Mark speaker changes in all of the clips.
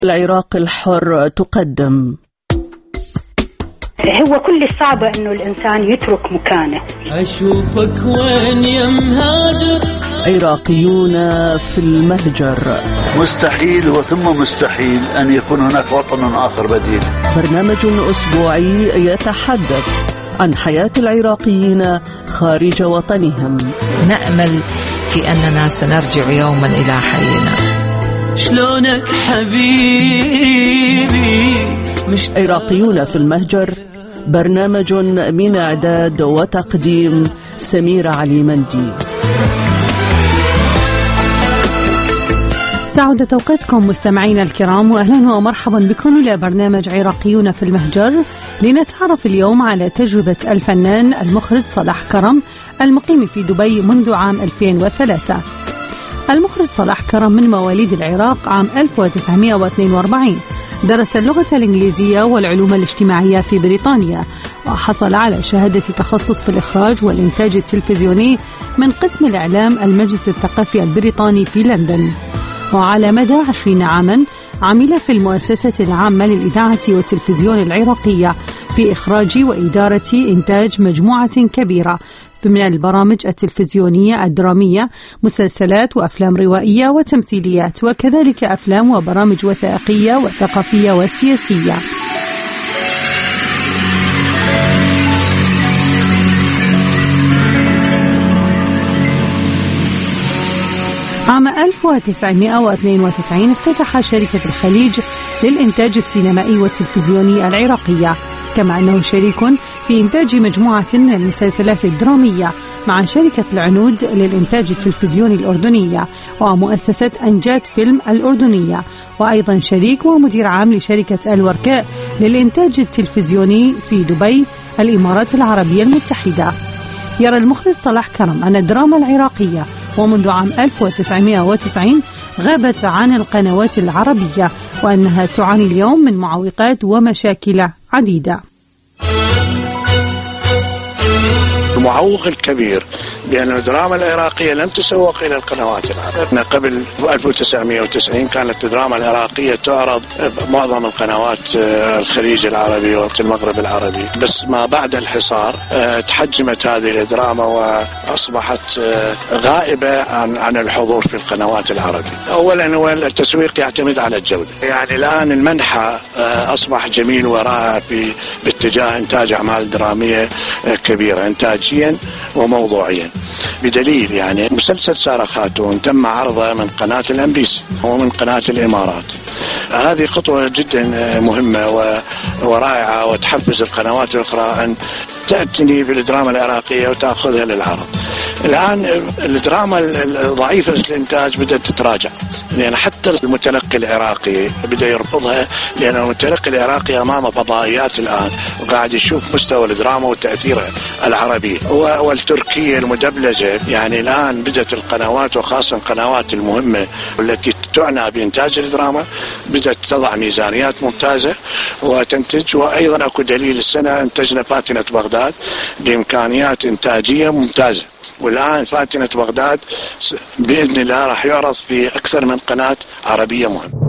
Speaker 1: العراق الحر تقدم.
Speaker 2: هو كل الصعب انه الانسان يترك مكانه.
Speaker 3: اشوفك وين يا مهاجر.
Speaker 1: عراقيون في المهجر.
Speaker 4: مستحيل وثم مستحيل ان يكون هناك وطن اخر بديل.
Speaker 1: برنامج اسبوعي يتحدث عن حياة العراقيين خارج وطنهم.
Speaker 5: نأمل في أننا سنرجع يوما إلى حينا.
Speaker 3: شلونك حبيبي
Speaker 1: عراقيون في المهجر، برنامج من إعداد وتقديم سميرة علي مندي.
Speaker 6: سعودة أوقاتكم مستمعينا الكرام، وأهلا ومرحبا بكم إلى برنامج عراقيون في المهجر، لنتعرف اليوم على تجربة الفنان المخرج صلاح كرم المقيم في دبي منذ عام 2003. المخرج صلاح كرم من مواليد العراق عام 1942، درس اللغة الإنجليزية والعلوم الاجتماعية في بريطانيا، وحصل على شهادة تخصص في الإخراج والإنتاج التلفزيوني من قسم الإعلام المجلس الثقافي البريطاني في لندن. وعلى مدى 20 عاما عمل في المؤسسة العامة للإذاعة والتلفزيون العراقية في إخراج وإدارة إنتاج مجموعة كبيرة من البرامج التلفزيونية الدرامية، مسلسلات وأفلام روائية وتمثيليات، وكذلك أفلام وبرامج وثائقية وثقافية وسياسية. عام 1992 افتتح شركة الخليج للإنتاج السينمائي والتلفزيوني العراقية، كما أنه شريك في إنتاج مجموعة من المسلسلات الدرامية مع شركة العنود للإنتاج التلفزيوني الأردنية ومؤسسة أنجاد فيلم الأردنية، وأيضا شريك ومدير عام لشركة الوركاء للإنتاج التلفزيوني في دبي الإمارات العربية المتحدة. يرى المخرج صلاح كرم أن الدراما العراقية ومنذ عام 1990 غابت عن القنوات العربية، وأنها تعاني اليوم من معوقات ومشاكل عديدة.
Speaker 7: المعوق الكبير بأن الدراما العراقية لم تسوق إلى القنوات العربية. قبل 1990 كانت الدراما العراقية تعرض معظم القنوات الخليج العربي والمغرب العربي، بس ما بعد الحصار تحجمت هذه الدراما وأصبحت غائبة عن الحضور في القنوات العربية. أولا هو التسويق يعتمد على الجودة، يعني الآن المنحى أصبح جميل ورائع باتجاه إنتاج أعمال درامية كبيرة إنتاجيا وموضوعيا، بدليل يعني مسلسل سارة خاتون تم عرضه من قناة الأنبيس ومن قناة الإمارات. هذه خطوة جدا مهمة ورائعة، وتحفز القنوات الأخرى أن تعتني بالدراما العراقية وتأخذها للعرض. الآن الدراما الضعيفة الإنتاج بدأت تتراجع، لأن حتى المتلقي العراقي بدأ يرفضها، لأن المتلقي العراقي أمام فضائيات الآن وقاعد يشوف مستوى الدراما وتأثيرها العربي والتركية المدبلجة. يعني الآن بدأت القنوات وخاصة القنوات المهمة التي تعنى بإنتاج الدراما بدأت تضع ميزانيات ممتازة وتنتج. وأيضا أكو دليل، السنة انتجنا فاتنة بغداد بإمكانيات إنتاجية ممتازة، والآن فاتنة بغداد بإذن الله راح يعرض في أكثر من قناة عربية مهمة.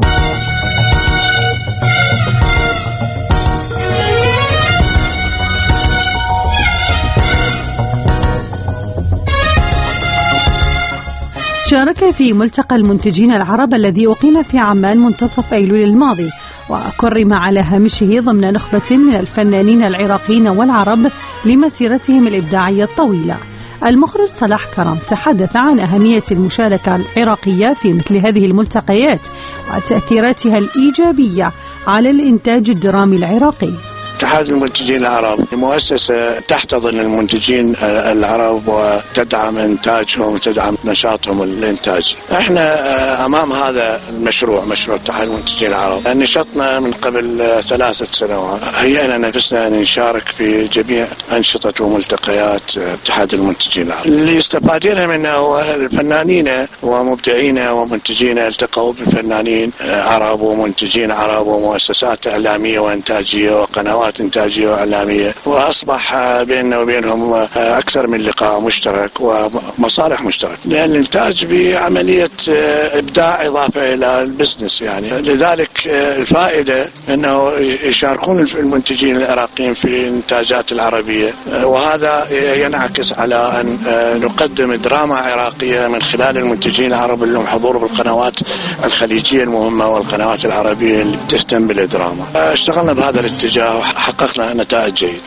Speaker 6: شارك في ملتقى المنتجين العرب الذي أقيم في عمان منتصف أيلول الماضي، وكرم على هامشه ضمن نخبة من الفنانين العراقيين والعرب لمسيرتهم الإبداعية الطويلة. المخرج صلاح كرم تحدث عن أهمية المشاركة العراقية في مثل هذه الملتقيات وتأثيراتها الإيجابية على الإنتاج الدرامي العراقي.
Speaker 7: اتحاد المنتجين العرب مؤسسة تحتضن المنتجين العرب وتدعم إنتاجهم وتدعم نشاطهم الإنتاجي. احنا أمام هذا المشروع، مشروع اتحاد المنتجين العرب، نشطنا من قبل 3 سنوات، هيئنا نفسنا أن نشارك في جميع أنشطة وملتقيات اتحاد المنتجين العرب. اللي استفادنا منه هو الفنانين ومبدعين ومنتجين التقوا بفنانين عرب ومنتجين عرب ومؤسسات إعلامية وإنتاجية وقنوات شركات إنتاجية وإعلامية، وأصبح بيننا وبينهم أكثر من لقاء مشترك ومصالح مشتركة، لأن الإنتاج بعملية إبداع إضافة إلى البزنس يعني. لذلك الفائدة أنه يشاركون المنتجين العراقيين في الإنتاجات العربية، وهذا ينعكس على أن نقدم دراما عراقية من خلال المنتجين العرب اللي لهم حضور بالقنوات الخليجية المهمة والقنوات العربية اللي تهتم بالدراما. اشتغلنا بهذا الاتجاه وحققنا نتائج جيدة.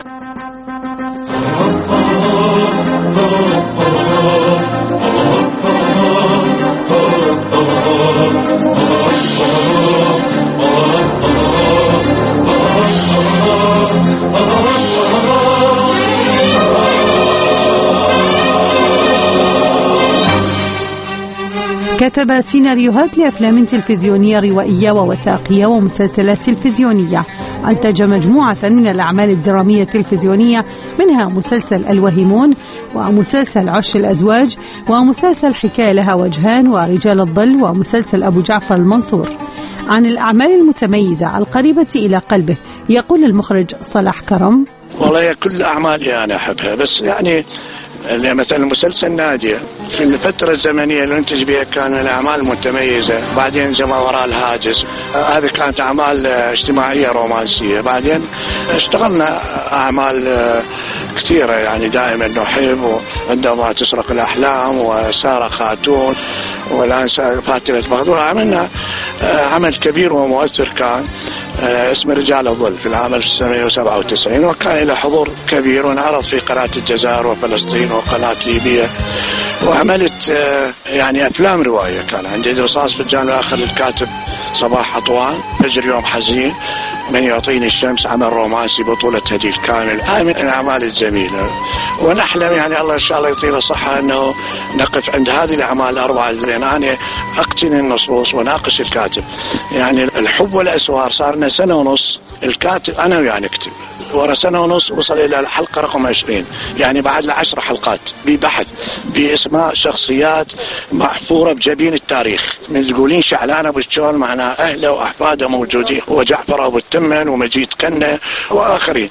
Speaker 6: كتب سيناريوهات لأفلام تلفزيونية روائية ووثائقية ومسلسلات تلفزيونية. أنتج مجموعة من الأعمال الدرامية التلفزيونية، منها مسلسل الوهيمون، ومسلسل عش الأزواج، ومسلسل حكاية لها وجهان، ورجال الظل، ومسلسل أبو جعفر المنصور. عن الأعمال المتميزة القريبة إلى قلبه يقول المخرج صلاح كرم:
Speaker 7: والله كل أعمالي أنا أحبها، بس يعني مثلا مسلسل نادية في الفترة الزمنية اللي انتج بها كان من الأعمال المتميزة. بعدين جمع وراء الهاجس، هذه كانت أعمال اجتماعية رومانسية. بعدين اشتغلنا أعمال كثيرة يعني دائما نحب، وعندما تسرق الأحلام، وسارة خاتون، والآن فاتنة بغداد. عملنا عمل كبير ومؤثر كان اسمه رجال الظل في العام 1997، وكان له حضور كبير، ونعرض في قناة الجزائر وفلسطين وقناة ليبيا. وعملت يعني أفلام رواية. كان عندي رصاص في الجانب الآخر للكاتب صباح عطوان، فجر يوم حزين، من يعطيني الشمس، عمل رومانسي بطولة هديل كامل. هاي من الأعمال الجميلة، ونحلم يعني الله إن شاء الله يطيل الصحة أنه نقف عند هذه الأعمال الأربعة. لأن أنا أقتني النصوص وناقش الكاتب. يعني الحب والأسوار صارنا سنة ونص الكاتب أنا وياه نكتب، ورا سنة ونص وصل إلى الحلقة رقم 20، يعني بعد 10 حلقات ببحث باسماء شخصيات محفورة بجبين التاريخ. من تقولين شعلان أبو الشول معناه أهله وأحفاده موجودين، وجعفر أبو التمن ومجيد كنة وآخرين.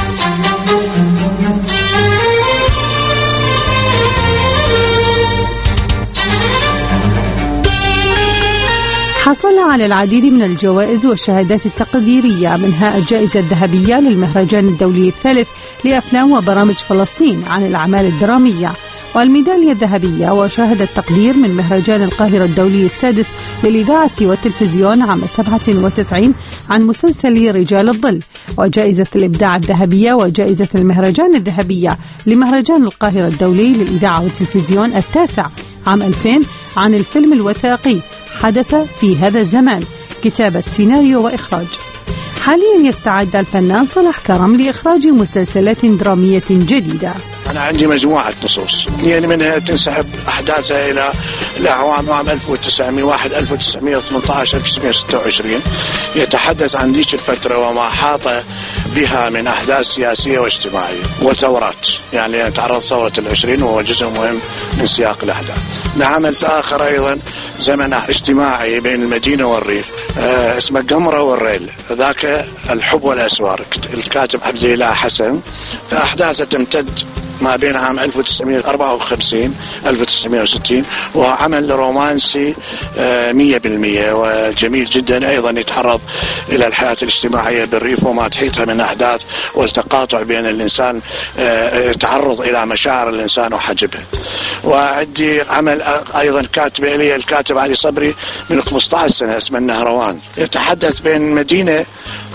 Speaker 6: حصل على العديد من الجوائز والشهادات التقديرية، منها الجائزة الذهبية للمهرجان الدولي الثالث لأفلام وبرامج فلسطين عن الأعمال الدرامية، والميدالية الذهبية وشهادة تقدير من مهرجان القاهرة الدولي السادس للإذاعة والتلفزيون عام 97 عن مسلسل رجال الظل، وجائزة الإبداع الذهبية وجائزة المهرجان الذهبية لمهرجان القاهرة الدولي للإذاعة والتلفزيون التاسع عام 2000 عن الفيلم الوثائقي حدث في هذا الزمان، كتابة سيناريو وإخراج. حاليا يستعد الفنان صلاح كرم لإخراج مسلسلات درامية جديدة.
Speaker 7: أنا عندي مجموعة نصوص، يعني منها تنسحب أحداثها إلى الأعوام عام 1901 1918 1926، يتحدث عن ذيك الفترة وما حاط بها من أحداث سياسية واجتماعية وثورات. يعني تعرض ثورة ال20 وهو جزء مهم من سياق الأحداث. عمل آخر أيضا زمن اجتماعي بين المدينة والريف اسمه قمرة والريل، ذاك الحب والأسوار، الكاتب عبد الله حسن. أحداثه تمتد ما بين عام 1954 1960، وعمل رومانسي 100% وجميل جدا. أيضا يتعرض إلى الحياة الاجتماعية بالريف وما تحيطها من أحداث والتقاطع بين الإنسان، تعرض إلى مشاعر الإنسان وحجبها. وعندي عمل أيضا كاتب إلي الكاتب علي صبري من 15 سنة اسمه النهروان، يتحدث بين المدينة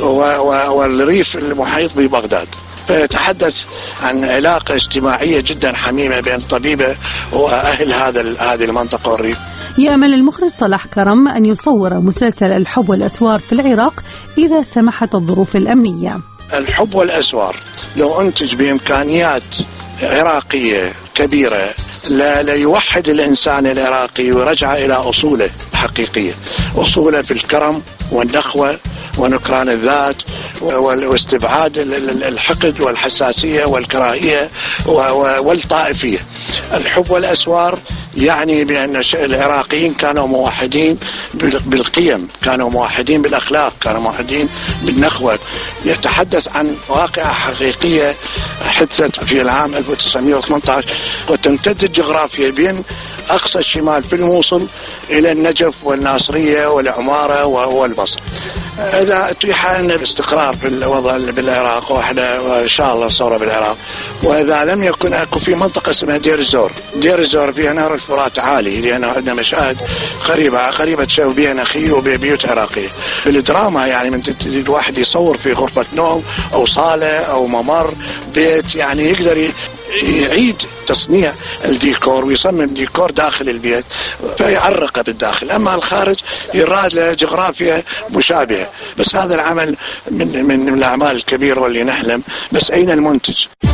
Speaker 7: والريف المحيط ببغداد. فيتحدث عن علاقة اجتماعية جدا حميمة بين طبيبة وأهل هذه المنطقة والريف.
Speaker 6: يأمل المخرج صلاح كرم أن يصور مسلسل الحب والأسوار في العراق إذا سمحت الظروف الأمنية.
Speaker 7: الحب والأسوار لو أنتج بإمكانيات عراقية كبيرة لا يوحد الإنسان العراقي ورجع إلى أصوله الحقيقية، أصوله في الكرم والنخوة ونكران الذات واستبعاد الحقد والحساسية والكراهية والطائفية. الحب والأسوار يعني بأن العراقيين كانوا موحدين بالقيم، كانوا موحدين بالأخلاق، كانوا موحدين بالنخوة. يتحدث عن واقعة حقيقية حدثت في العام 1918 وتمتد الجغرافيا بين أقصى الشمال في الموصل إلى النجف والناصرية والعمارة والبصر. إذا أتيح لنا الاستقرار في الوضع بالعراق وإن شاء الله ثورة بالعراق، وإذا لم يكن أكو في منطقة اسمها دير الزور. دير الزور فيها نهر الفرات عالي، لأنه عندنا مشاهد قريبة تشوف بها نخيل وبيوت عراقية. بالدراما يعني من الواحد يصور في غرفة نوم أو صالة أو ممر بيت، يعني يقدر يعيد تصنيع الديكور ويصمم ديكور داخل البيت فيعرقه بالداخل. أما الخارج يراد له جغرافيا مشابهة. بس هذا العمل من الأعمال الكبيرة واللي نحلم، بس أين المنتج؟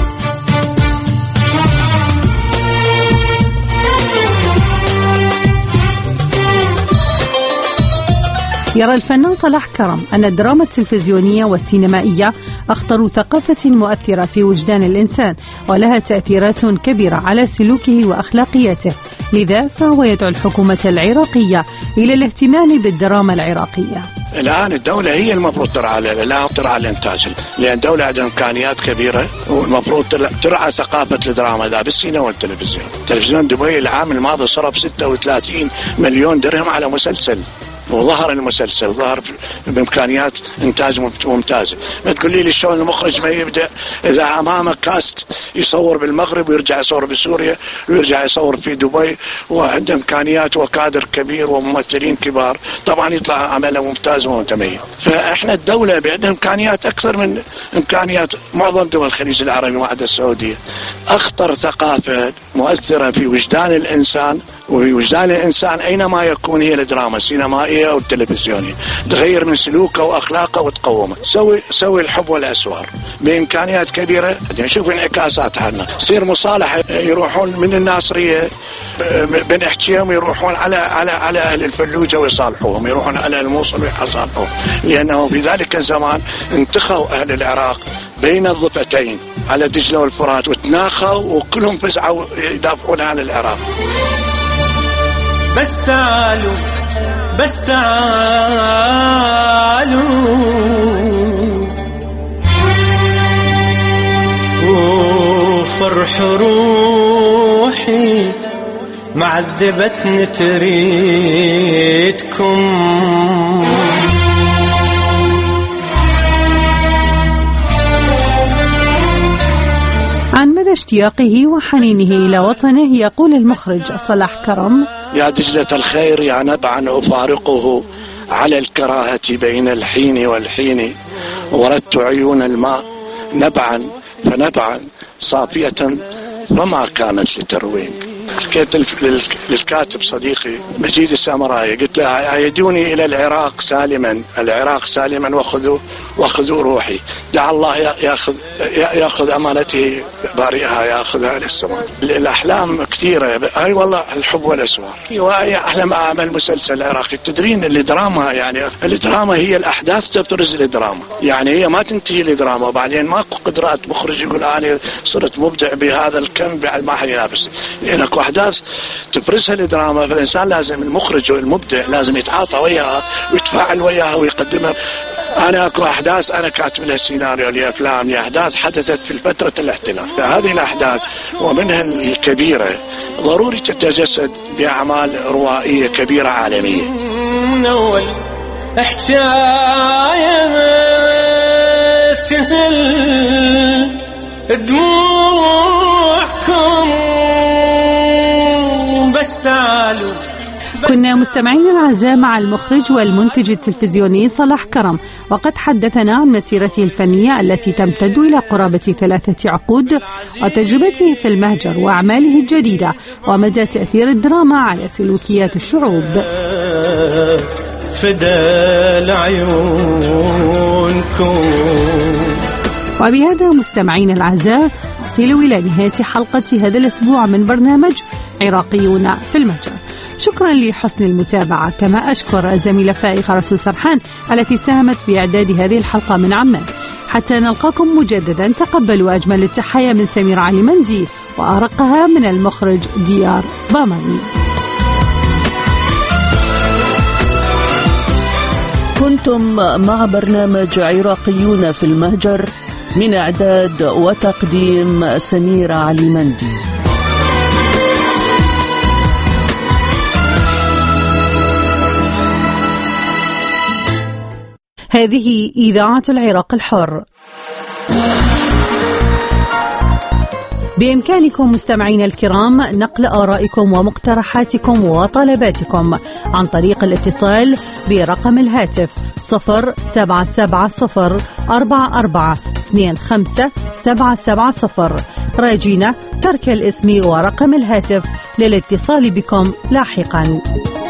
Speaker 6: يرى الفنان صلاح كرم أن الدراما التلفزيونية والسينمائية أخطر ثقافة مؤثرة في وجدان الإنسان، ولها تأثيرات كبيرة على سلوكه وأخلاقياته. لذا فهو يدعو الحكومة العراقية إلى الاهتمام بالدراما العراقية.
Speaker 7: الآن الدولة هي المفروض ترعى الإنتاج، لأن الدولة عندها إمكانيات كبيرة والمفروض ترعى ثقافة الدراما ذا بالسينما والتلفزيون. تلفزيون دبي العام الماضي صرف 36 مليون درهم على مسلسل، وظهر المسلسل ظهر بإمكانيات إنتاج ممتازة. ما تقول لي شلون المخرج ما يبدأ إذا أمامك كاست يصور بالمغرب ويرجع يصور بسوريا ويرجع يصور في دبي وعنده إمكانيات وكادر كبير وممثلين كبار، طبعا يطلع عمله ممتاز ومتميز. فإحنا الدولة بعدها إمكانيات أكثر من إمكانيات معظم دول الخليج العربي وعدا السعودية. أخطر ثقافة مؤثرة في وجدان الإنسان وفي وجدان الإنسان أينما يكون هي الدراما السينمائية أو التلفزيونية. تغير من سلوكه وأخلاقه وتقومه. سوي الحب والأسوار بإمكانيات كبيرة. نشوف انعكاسات عنها. تصير مصالحة، يروحون من الناصرية بنحكيهم يروحون على أهل الفلوجة ويصالحوهم، يروحون على الموصل ويصالحوهم، لأنه في ذلك الزمان انتخوا أهل العراق بين الضفتين على دجلة والفرات وتناخوا وكلهم فزعوا يدافعون عن العراق.
Speaker 3: بس تعالوا وفرح روحي معذبتني تريدكم.
Speaker 6: عن مدى اشتياقه وحنينه إلى وطنه يقول المخرج صلاح كرم:
Speaker 7: يا دجلة الخير يا نبعا أفارقه على الكراهة بين الحين والحين، وردت عيون الماء نبعا فنبعا صافية فما كانت لتروين. حكيت للكاتب صديقي مجيد السامراي، قلت له: أيدوني إلى العراق سالما وخذوا روحي. دع الله يأخذ أمانته بارئها يأخذها إلى السماء. الأحلام كثيرة، أي والله الحب والأسوار. أحلم أعمل مسلسل عراقي. تدرين الدراما يعني الدراما هي الأحداث تبرز الدراما، يعني هي ما تنتهي الدراما وبعدين ماكو قدرات مخرج يقول أنا صرت مبدع بهذا الكم بعد ما حد ينافس، لأنك أحداث تفرزها الدراما. فالإنسان لازم المخرج والمبدع لازم يتعاطى وياها ويتفاعل وياها ويقدمها. أنا أكو أحداث أنا كاتب لها السيناريو لأفلام لأحداث حدثت في فترة الاحتلال. فهذه الأحداث ومنها الكبيرة ضروري تتجسد بأعمال روائية كبيرة عالمية.
Speaker 3: من أول حكاية تهل دموعكم بس تعالوا.
Speaker 6: كنا مستمعين الأعزاء مع المخرج والمنتج التلفزيوني صلاح كرم، وقد حدثنا عن مسيرته الفنية التي تمتد إلى قرابة 3 عقود، وتجربته في المهجر وأعماله الجديدة، ومدى تأثير الدراما على سلوكيات الشعوب.
Speaker 3: فدى لعيونكم.
Speaker 6: وبهذا مستمعين الأعزاء نصل إلى نهاية حلقة هذا الأسبوع من برنامج عراقيون في المهجر. شكرا لحسن المتابعة، كما أشكر الزميلة فائقة رسول سرحان التي ساهمت في إعداد هذه الحلقة من عمان. حتى نلقاكم مجددا، تقبلوا أجمل التحايا من سميرة علي مندي، وأرقها من المخرج ديار ضمن.
Speaker 1: كنتم مع برنامج عراقيون في المهجر، من إعداد وتقديم سميرة عليمندي.
Speaker 6: هذه إذاعة العراق الحر. بإمكانكم مستمعين الكرام نقل آرائكم ومقترحاتكم وطلباتكم عن طريق الاتصال برقم الهاتف 077044257770. راجينا ترك الاسم ورقم الهاتف للاتصال بكم لاحقا.